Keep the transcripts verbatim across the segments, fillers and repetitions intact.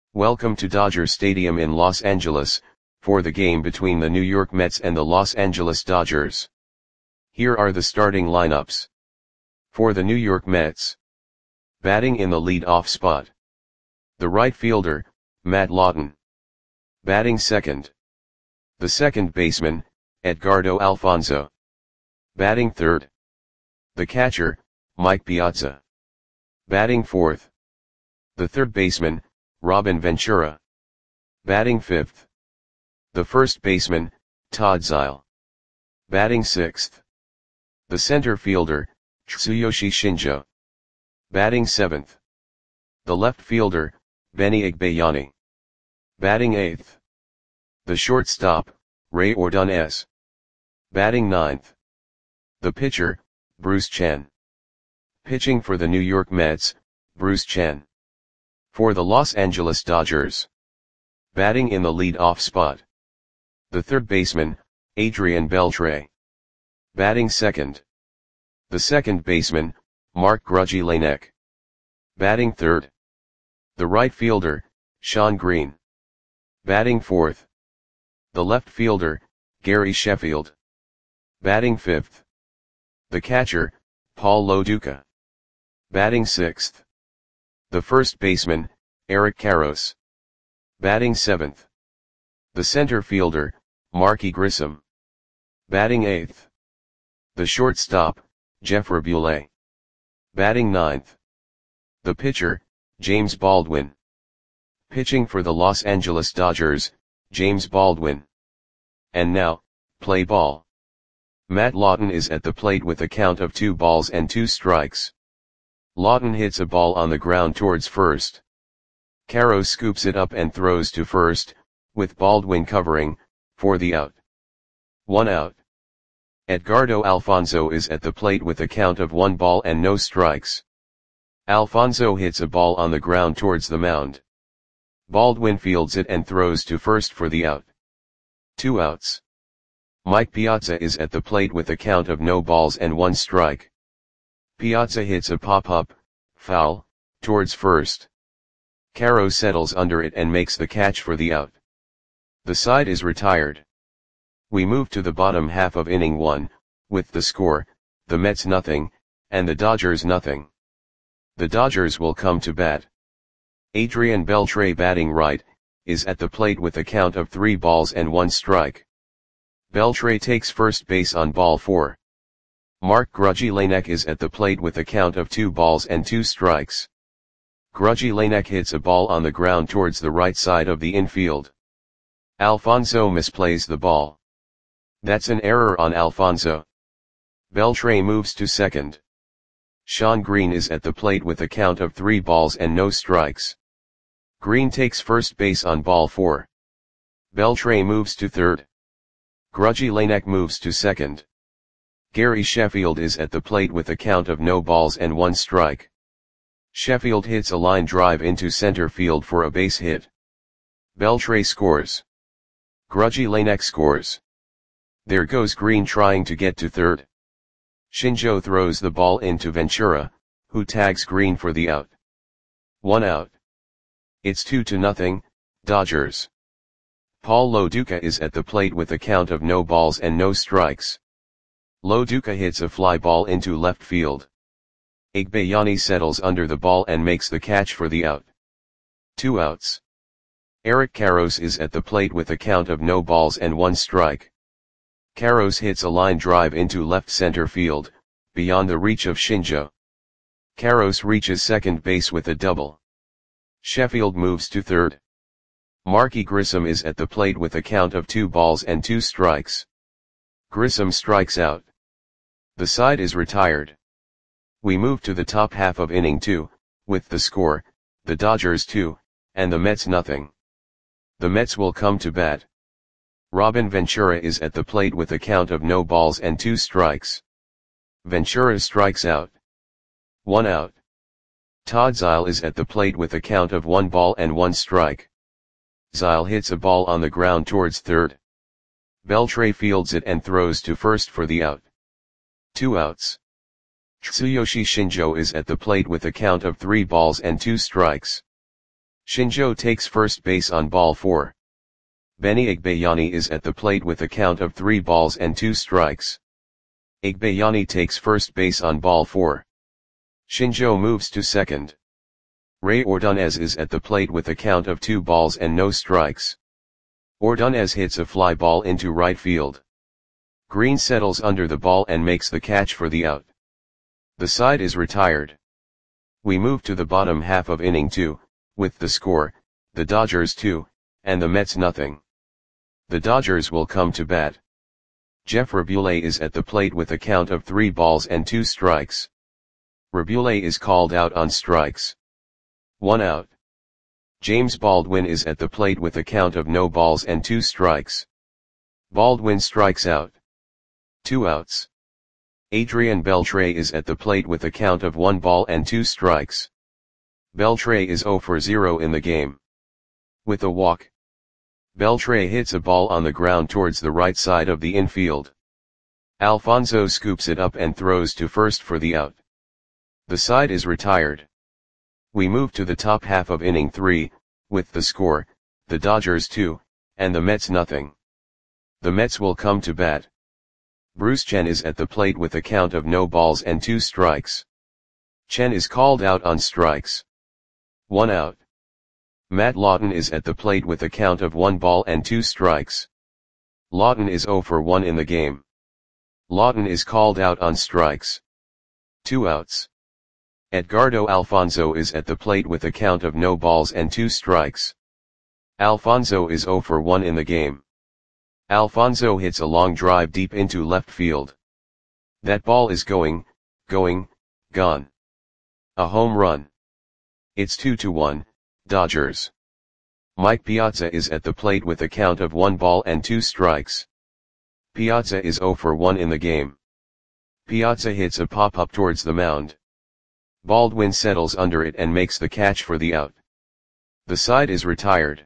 Welcome to Dodger Stadium in Los Angeles, for the game between the New York Mets and the Los Angeles Dodgers. Here are the starting lineups. For the New York Mets. Batting in the lead-off spot. The right fielder, Matt Lawton. Batting second. The second baseman, Edgardo Alfonzo. Batting third. The catcher, Mike Piazza. Batting fourth. The third baseman, Robin Ventura. Batting fifth. The first baseman, Todd Zeile. Batting sixth. The center fielder, Tsuyoshi Shinjo. Batting seventh. The left fielder, Benny Igbayani. Batting eighth. The shortstop, Ray Ordonez. Batting ninth. The pitcher, Bruce Chen. Pitching for the New York Mets, Bruce Chen. For the Los Angeles Dodgers. Batting in the lead-off spot. The third baseman, Adrian Beltre. Batting second. The second baseman, Mark Grudzielanek. Batting third. The right fielder, Shawn Green. Batting fourth. The left fielder, Gary Sheffield. Batting fifth. The catcher, Paul Lo Duca. Batting sixth. The first baseman, Eric Karros. Batting seventh. The center fielder, Marky Grissom. Batting eighth. The shortstop, Jeff Raboulet. Batting ninth. The pitcher, James Baldwin. Pitching for the Los Angeles Dodgers, James Baldwin. And now, play ball. Matt Lawton is at the plate with a count of two balls and two strikes. Lawton hits a ball on the ground towards first. Karros scoops it up and throws to first, with Baldwin covering, for the out. One out. Edgardo Alfonzo is at the plate with a count of one ball and no strikes. Alfonzo hits a ball on the ground towards the mound. Baldwin fields it and throws to first for the out. Two outs. Mike Piazza is at the plate with a count of no balls and one strike. Piazza hits a pop-up, foul, towards first. Karros settles under it and makes the catch for the out. The side is retired. We move to the bottom half of inning one, with the score, the Mets nothing, and the Dodgers nothing. The Dodgers will come to bat. Adrian Beltre, batting right, is at the plate with a count of three balls and one strike. Beltre takes first base on ball four. Mark Grudzielanek is at the plate with a count of two balls and two strikes. Grudzielanek hits a ball on the ground towards the right side of the infield. Alfonzo misplays the ball. That's an error on Alfonzo. Beltre moves to second. Shawn Green is at the plate with a count of three balls and no strikes. Green takes first base on ball four. Beltre moves to third. Grudzielanek moves to second. Gary Sheffield is at the plate with a count of no balls and one strike. Sheffield hits a line drive into center field for a base hit. Beltre scores. Grudzielanek scores. There goes Green trying to get to third. Shinjo throws the ball into Ventura, who tags Green for the out. One out. It's two to nothing, Dodgers. Paul Lo Duca is at the plate with a count of no balls and no strikes. Lo Duca hits a fly ball into left field. Igbayani settles under the ball and makes the catch for the out. Two outs. Eric Karros is at the plate with a count of no balls and one strike. Karros hits a line drive into left center field, beyond the reach of Shinjo. Karros reaches second base with a double. Sheffield moves to third. Marky Grissom is at the plate with a count of two balls and two strikes. Grissom strikes out. The side is retired. We move to the top half of inning two, with the score, the Dodgers two, and the Mets nothing. The Mets will come to bat. Robin Ventura is at the plate with a count of no balls and two strikes. Ventura strikes out. One out. Todd Zeile is at the plate with a count of one ball and one strike. Zeile hits a ball on the ground towards third. Beltre fields it and throws to first for the out. Two outs. Tsuyoshi Shinjo is at the plate with a count of three balls and two strikes. Shinjo takes first base on ball four. Benny Igbayani is at the plate with a count of three balls and two strikes. Igbayani takes first base on ball four. Shinjo moves to second. Ray Ordonez is at the plate with a count of two balls and no strikes. Ordonez hits a fly ball into right field. Green settles under the ball and makes the catch for the out. The side is retired. We move to the bottom half of inning two, with the score, the Dodgers two, and the Mets nothing. The Dodgers will come to bat. Jeff Rabule is at the plate with a count of three balls and two strikes. Rabule is called out on strikes. One out. James Baldwin is at the plate with a count of no balls and two strikes. Baldwin strikes out. Two outs. Adrian Beltre is at the plate with a count of one ball and two strikes. Beltre is zero for zero in the game. With a walk. Beltre hits a ball on the ground towards the right side of the infield. Alfonso scoops it up and throws to first for the out. The side is retired. We move to the top half of inning three, with the score, the Dodgers two, and the Mets nothing. The Mets will come to bat. Bruce Chen is at the plate with a count of no balls and two strikes. Chen is called out on strikes. One out. Matt Lawton is at the plate with a count of one ball and two strikes. Lawton is zero for one in the game. Lawton is called out on strikes. Two outs. Edgardo Alfonso is at the plate with a count of no balls and two strikes. Alfonso is zero for one in the game. Alfonso hits a long drive deep into left field. That ball is going, going, gone. A home run. It's two to one, Dodgers. Mike Piazza is at the plate with a count of one ball and two strikes. Piazza is zero for one in the game. Piazza hits a pop-up towards the mound. Baldwin settles under it and makes the catch for the out. The side is retired.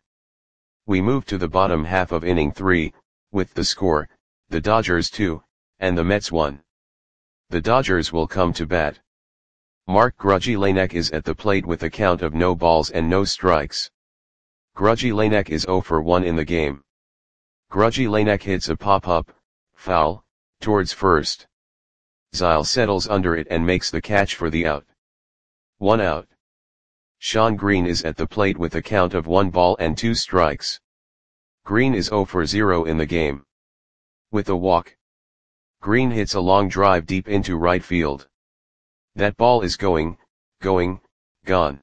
We move to the bottom half of inning three, with the score, the Dodgers two, and the Mets one. The Dodgers will come to bat. Mark Grudzielanek is at the plate with a count of no balls and no strikes. Grudzielanek is zero for one in the game. Grudzielanek hits a pop-up, foul, towards first. Zyle settles under it and makes the catch for the out. One out. Sean Green is at the plate with a count of one ball and two strikes. Green is zero for zero in the game. With a walk. Green hits a long drive deep into right field. That ball is going, going, gone.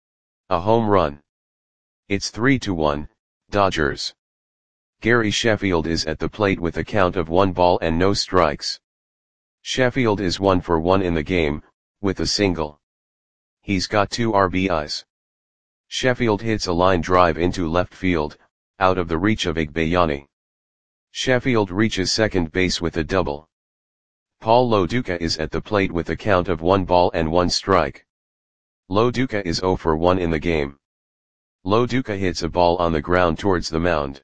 A home run. It's three to one, Dodgers. Gary Sheffield is at the plate with a count of one ball and no strikes. Sheffield is one for one in the game, with a single. He's got two R B Is. Sheffield hits a line drive into left field, out of the reach of Igbayani. Sheffield reaches second base with a double. Paul Loduca is at the plate with a count of one ball and one strike. Loduca is zero for one in the game. Loduca hits a ball on the ground towards the mound.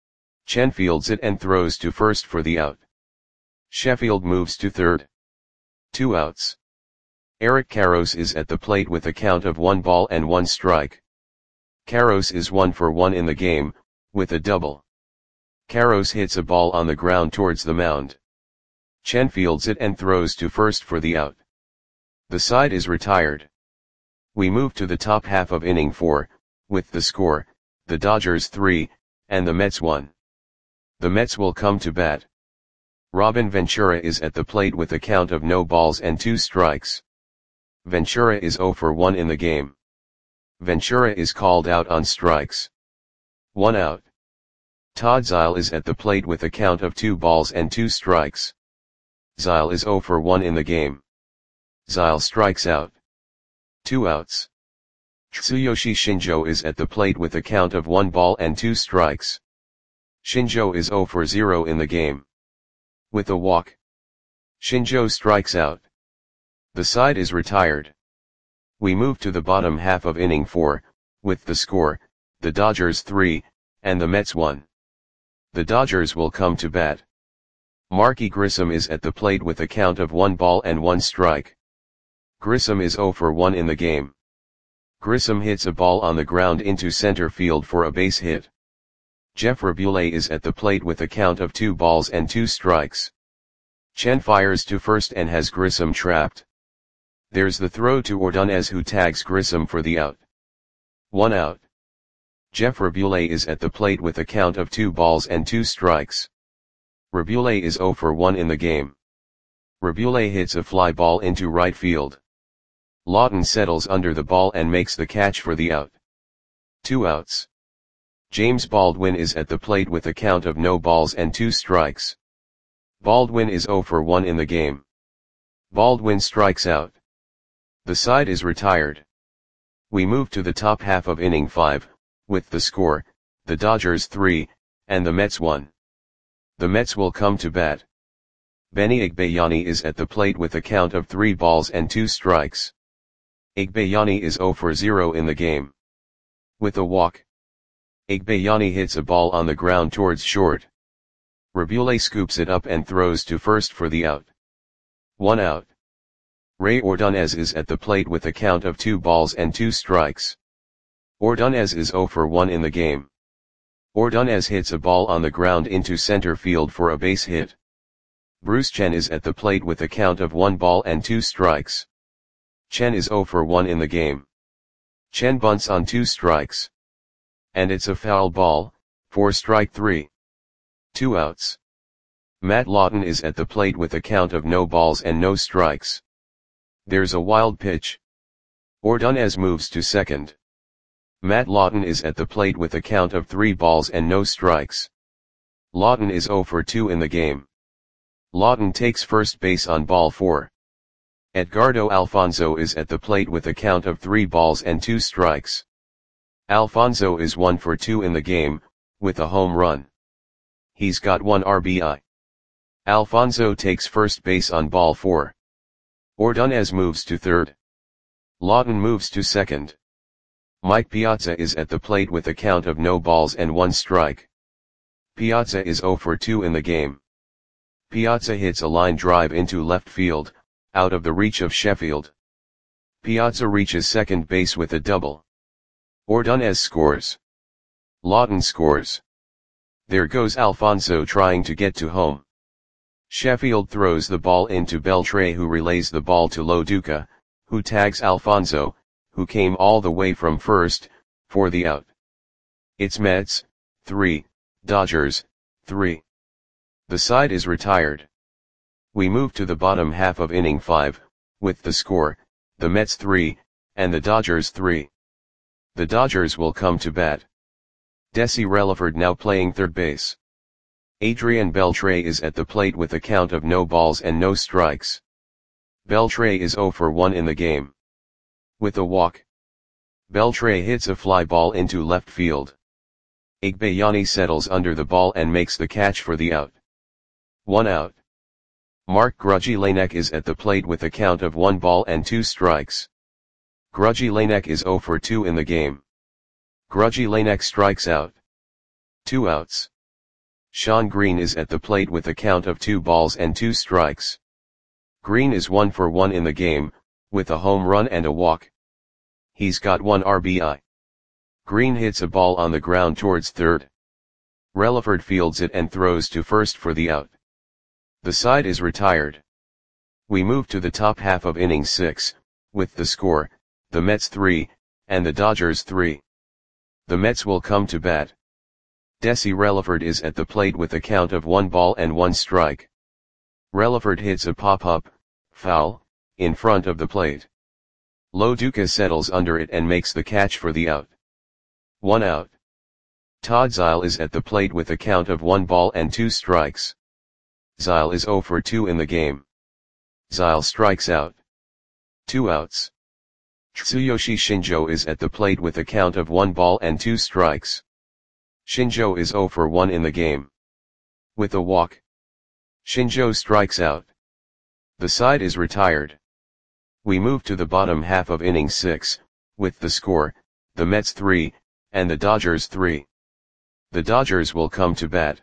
Chen fields it and throws to first for the out. Sheffield moves to third. Two outs. Eric Karros is at the plate with a count of one ball and one strike. Karros is one for one in the game, with a double. Karros hits a ball on the ground towards the mound. Chen fields it and throws to first for the out. The side is retired. We move to the top half of inning four, with the score, the Dodgers three, and the Mets one. The Mets will come to bat. Robin Ventura is at the plate with a count of no balls and two strikes. Ventura is zero for one in the game. Ventura is called out on strikes. One out. Todd Zyle is at the plate with a count of two balls and two strikes. Zyle is zero for one in the game. Zyle strikes out. Two outs. Tsuyoshi Shinjo is at the plate with a count of one ball and two strikes. Shinjo is zero for zero in the game. With a walk. Shinjo strikes out. The side is retired. We move to the bottom half of inning four, with the score, the Dodgers three, and the Mets one. The Dodgers will come to bat. Marky Grissom is at the plate with a count of one ball and one strike. Grissom is zero for one in the game. Grissom hits a ball on the ground into center field for a base hit. Jeff Rabule is at the plate with a count of two balls and two strikes. Chen fires to first and has Grissom trapped. There's the throw to Ordonez, who tags Grissom for the out. One out. Jeff Rabule is at the plate with a count of two balls and two strikes. Rabule is zero for one in the game. Rabule hits a fly ball into right field. Lawton settles under the ball and makes the catch for the out. Two outs. James Baldwin is at the plate with a count of no balls and two strikes. Baldwin is zero for one in the game. Baldwin strikes out. The side is retired. We move to the top half of inning five, with the score, the Dodgers three, and the Mets one. The Mets will come to bat. Benny Igbayani is at the plate with a count of three balls and two strikes. Igbayani is zero for zero in the game. With a walk, Igbayani hits a ball on the ground towards short. Rabule scoops it up and throws to first for the out. One out. Ray Ordonez is at the plate with a count of two balls and two strikes. Ordonez is zero for one in the game. Ordonez hits a ball on the ground into center field for a base hit. Bruce Chen is at the plate with a count of one ball and two strikes. Chen is zero for one in the game. Chen bunts on two strikes. And it's a foul ball, for strike three. Two outs. Matt Lawton is at the plate with a count of no balls and no strikes. There's a wild pitch. Ordonez moves to second. Matt Lawton is at the plate with a count of three balls and no strikes. Lawton is zero for two in the game. Lawton takes first base on ball four. Edgardo Alfonzo is at the plate with a count of three balls and two strikes. Alfonzo is one for two in the game, with a home run. He's got one R B I. Alfonzo takes first base on ball four. Ordonez moves to third. Lawton moves to second. Mike Piazza is at the plate with a count of no balls and one strike. Piazza is zero for two in the game. Piazza hits a line drive into left field, out of the reach of Sheffield. Piazza reaches second base with a double. Ordonez scores. Lawton scores. There goes Alfonzo trying to get to home. Sheffield throws the ball into Beltre, who relays the ball to Loduca, who tags Alfonzo, who came all the way from first, for the out. It's Mets, three, Dodgers, three. The side is retired. We move to the bottom half of inning five, with the score, the Mets three, and the Dodgers three. The Dodgers will come to bat. Desi Relaford now playing third base. Adrian Beltre is at the plate with a count of no balls and no strikes. Beltre is zero for one in the game. With a walk, Beltre hits a fly ball into left field. Igbayani settles under the ball and makes the catch for the out. One out. Mark Grudzielanek is at the plate with a count of one ball and two strikes. Grudzielanek is zero for two in the game. Grudzielanek strikes out. Two outs. Sean Green is at the plate with a count of two balls and two strikes. Green is one for one in the game, with a home run and a walk. He's got one R B I. Green hits a ball on the ground towards third. Relaford fields it and throws to first for the out. The side is retired. We move to the top half of inning six, with the score, the Mets three, and the Dodgers three. The Mets will come to bat. Desi Relaford is at the plate with a count of one ball and one strike. Relaford hits a pop-up, foul, in front of the plate. Loduca settles under it and makes the catch for the out. One out. Todd Zeile is at the plate with a count of one ball and two strikes. Zeile is zero for two in the game. Zeile strikes out. Two outs. Tsuyoshi Shinjo is at the plate with a count of one ball and two strikes. Shinjo is zero for one in the game. With a walk, Shinjo strikes out. The side is retired. We move to the bottom half of inning six, with the score, the Mets three, and the Dodgers three. The Dodgers will come to bat.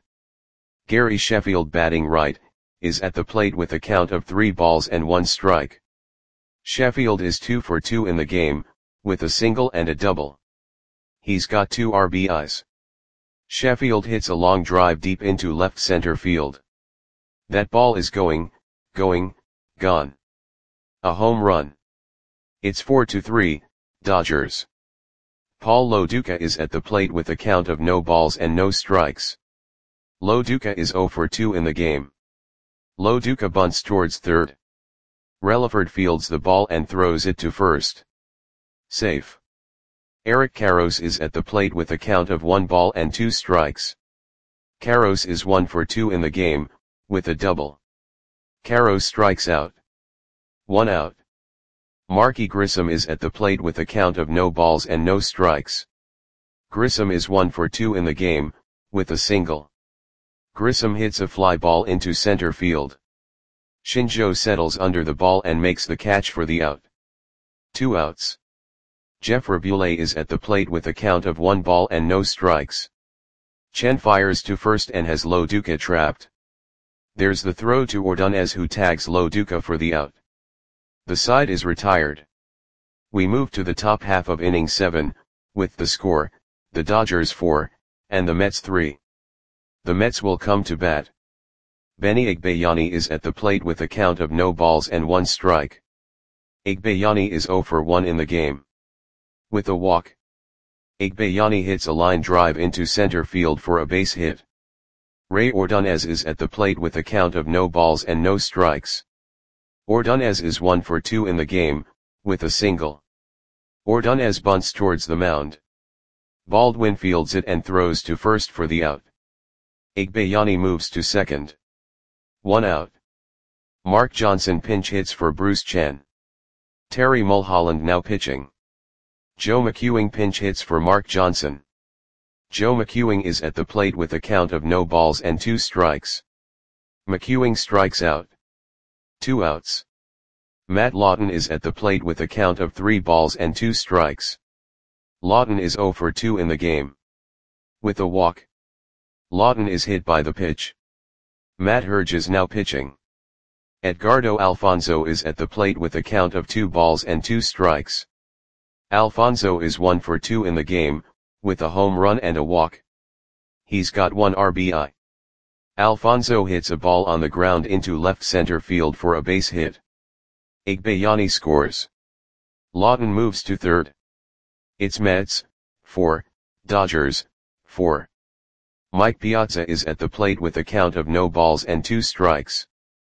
Gary Sheffield, batting right, is at the plate with a count of three balls and one strike. Sheffield is two for two in the game, with a single and a double. He's got two R B Is. Sheffield hits a long drive deep into left center field. That ball is going, going, gone. A home run. It's four to three, Dodgers. Paul Lo Duca is at the plate with a count of no balls and no strikes. Lo Duca is zero for two in the game. Lo Duca bunts towards third. Relaford fields the ball and throws it to first. Safe. Eric Karros is at the plate with a count of one ball and two strikes. Karros is one for two in the game, with a double. Karros strikes out. One out. Marky Grissom is at the plate with a count of no balls and no strikes. Grissom is one for two in the game, with a single. Grissom hits a fly ball into center field. Shinjo settles under the ball and makes the catch for the out. Two outs. Jeff Rabule is at the plate with a count of one ball and no strikes. Chen fires to first and has Lo Duca trapped. There's the throw to Ordonez, who tags Lo Duca for the out. The side is retired. We move to the top half of inning seven, with the score, the Dodgers four, and the Mets three. The Mets will come to bat. Benny Igbayani is at the plate with a count of no balls and one strike. Igbayani is zero for one in the game. With a walk, Igbayani hits a line drive into center field for a base hit. Ray Ordonez is at the plate with a count of no balls and no strikes. Ordonez is one for two in the game, with a single. Ordonez bunts towards the mound. Baldwin fields it and throws to first for the out. Igbayani moves to second. One out. Mark Johnson pinch hits for Bruce Chen. Terry Mulholland now pitching. Joe McEwing pinch hits for Mark Johnson. Joe McEwing is at the plate with a count of no balls and two strikes. McEwing strikes out. Two outs. Matt Lawton is at the plate with a count of three balls and two strikes. Lawton is zero for two in the game. With a walk, Lawton is hit by the pitch. Matt Herge is now pitching. Edgardo Alfonzo is at the plate with a count of two balls and two strikes. Alfonzo is one for two in the game, with a home run and a walk. He's got one R B I. Alfonzo hits a ball on the ground into left center field for a base hit. Igbayani scores. Lawton moves to third. It's Mets, four, Dodgers, four. Mike Piazza is at the plate with a count of no balls and two strikes.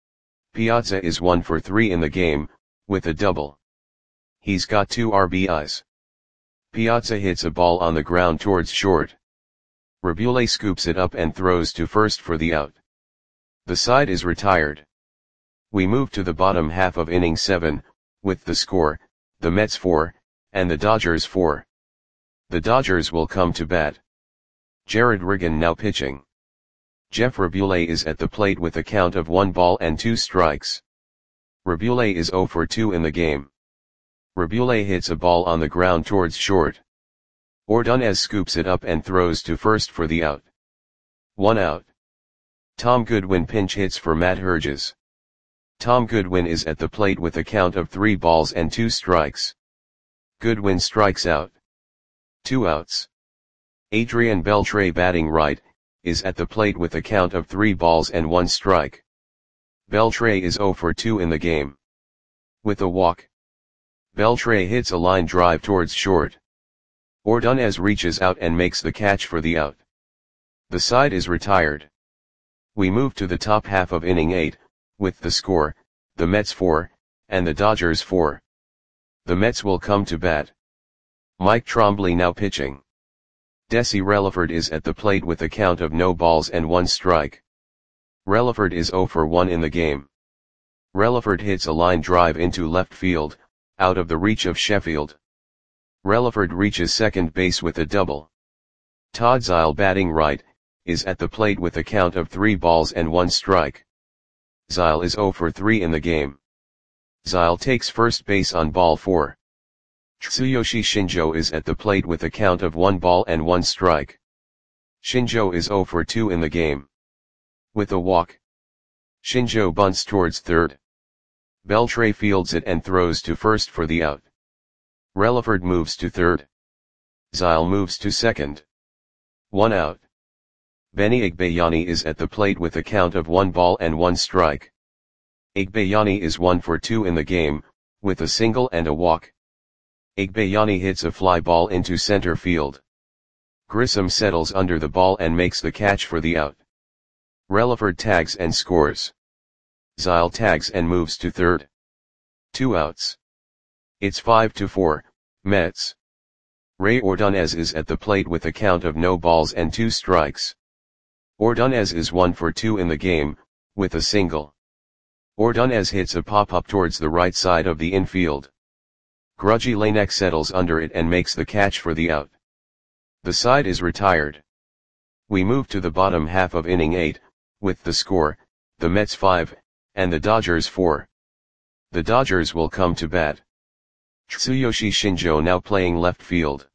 Piazza is one for three in the game, with a double. He's got two R B Is. Piazza hits a ball on the ground towards short. Rabule scoops it up and throws to first for the out. The side is retired. We move to the bottom half of inning seven, with the score, the Mets four, and the Dodgers four. The Dodgers will come to bat. Jared Riggin now pitching. Jeff Rabule is at the plate with a count of one ball and two strikes. Rabule is zero for two in the game. Rabule hits a ball on the ground towards short. Ordonez scoops it up and throws to first for the out. One out. Tom Goodwin pinch hits for Matt Herges. Tom Goodwin is at the plate with a count of three balls and two strikes. Goodwin strikes out. Two outs. Adrian Beltre, batting right, is at the plate with a count of three balls and one strike. Beltre is zero for two in the game. With a walk, Beltre hits a line drive towards short. Ordonez reaches out and makes the catch for the out. The side is retired. We move to the top half of inning eight, with the score, the Mets four, and the Dodgers four. The Mets will come to bat. Mike Trombley now pitching. Desi Relaford is at the plate with a count of no balls and one strike. Relaford is zero for one in the game. Relaford hits a line drive into left field, out of the reach of Sheffield. Relaford reaches second base with a double. Todd Zeile, batting right, is at the plate with a count of three balls and one strike. Zeile is zero for three in the game. Zeile takes first base on ball four. Tsuyoshi Shinjo is at the plate with a count of one ball and one strike. Shinjo is zero for two in the game. With a walk, Shinjo bunts towards third. Beltre fields it and throws to first for the out. Relaford moves to third. Zyle moves to second. One out. Benny Igbayani is at the plate with a count of one ball and one strike. Igbayani is one for two in the game, with a single and a walk. Igbayani hits a fly ball into center field. Grissom settles under the ball and makes the catch for the out. Relaford tags and scores. Zyle tags and moves to third. Two outs. It's five to four, Mets. Ray Ordonez is at the plate with a count of no balls and two strikes. Ordonez is one for two in the game, with a single. Ordonez hits a pop-up towards the right side of the infield. Grudgy Lanek settles under it and makes the catch for the out. The side is retired. We move to the bottom half of inning eight, with the score, the Mets five, and the Dodgers four. The Dodgers will come to bat. Tsuyoshi Shinjo now playing left field.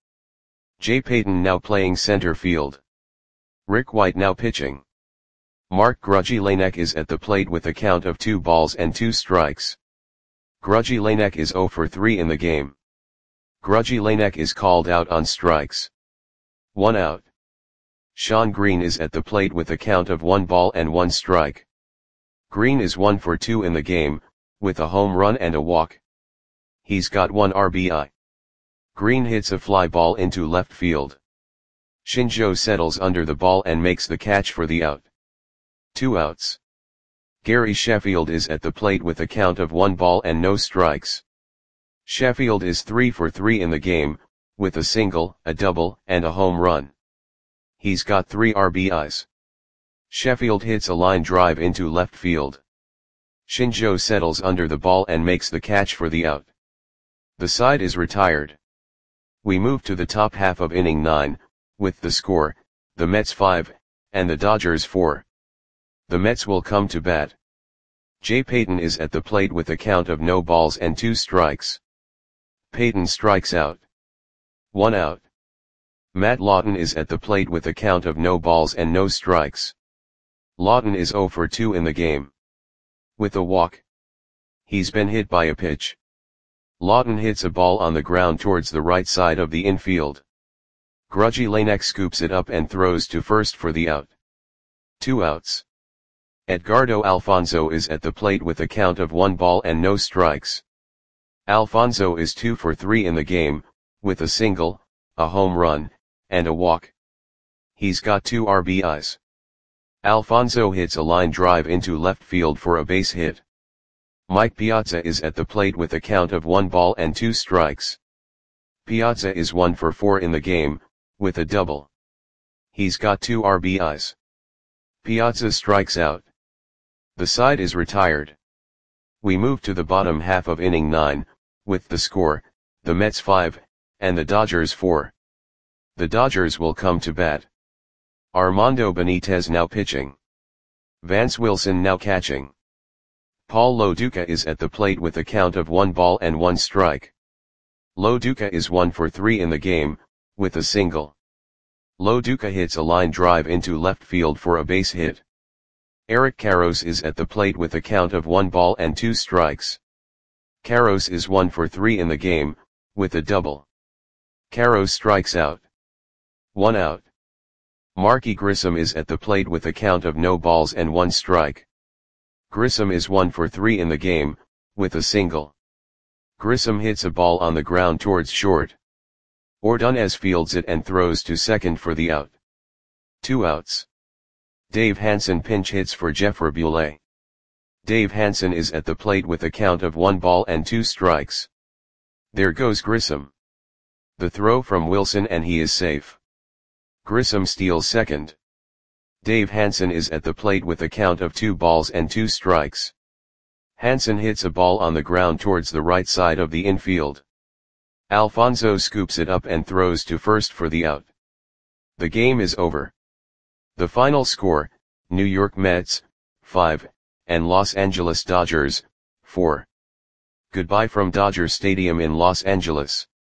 Jay Payton now playing center field. Rick White now pitching. Mark Grudgy Lanek is at the plate with a count of two balls and two strikes. Grudgy Lanek is zero for three in the game. Grudgy Lanek is called out on strikes. One out. Sean Green is at the plate with a count of one ball and one strike. Green is one for two in the game, with a home run and a walk. He's got one R B I. Green hits a fly ball into left field. Shinjo settles under the ball and makes the catch for the out. Two outs. Gary Sheffield is at the plate with a count of one ball and no strikes. Sheffield is three for three in the game, with a single, a double, and a home run. He's got three R B Is. Sheffield hits a line drive into left field. Shinjo settles under the ball and makes the catch for the out. The side is retired. We move to the top half of inning nine, with the score, the Mets five, and the Dodgers four. The Mets will come to bat. Jay Payton is at the plate with a count of no balls and two strikes. Payton strikes out. One out. Matt Lawton is at the plate with a count of no balls and no strikes. Lawton is zero for two in the game. With a walk. He's been hit by a pitch. Lawton hits a ball on the ground towards the right side of the infield. Grudgy Lanek scoops it up and throws to first for the out. Two outs. Edgardo Alfonzo is at the plate with a count of one ball and no strikes. Alfonzo is two for three in the game, with a single, a home run, and a walk. He's got two R B Is. Alfonzo hits a line drive into left field for a base hit. Mike Piazza is at the plate with a count of one ball and two strikes. Piazza is one for four in the game, with a double. He's got two R B Is. Piazza strikes out. The side is retired. We move to the bottom half of inning nine, with the score, the Mets five, and the Dodgers four. The Dodgers will come to bat. Armando Benitez now pitching. Vance Wilson now catching. Paul Lo Duca is at the plate with a count of one ball and one strike. Lo Duca is one for three in the game, with a single. Lo Duca hits a line drive into left field for a base hit. Eric Karros is at the plate with a count of one ball and two strikes. Karros is one for three in the game, with a double. Karros strikes out. One out. Marky Grissom is at the plate with a count of no balls and one strike. Grissom is one for three in the game, with a single. Grissom hits a ball on the ground towards short. Ordonez fields it and throws to second for the out. Two outs. Dave Hansen pinch hits for Jeff Raboulet. Dave Hansen is at the plate with a count of one ball and two strikes. There goes Grissom. The throw from Wilson and he is safe. Grissom steals second. Dave Hansen is at the plate with a count of two balls and two strikes. Hansen hits a ball on the ground towards the right side of the infield. Alfonzo scoops it up and throws to first for the out. The game is over. The final score, New York Mets, five, and Los Angeles Dodgers, four. Goodbye from Dodger Stadium in Los Angeles.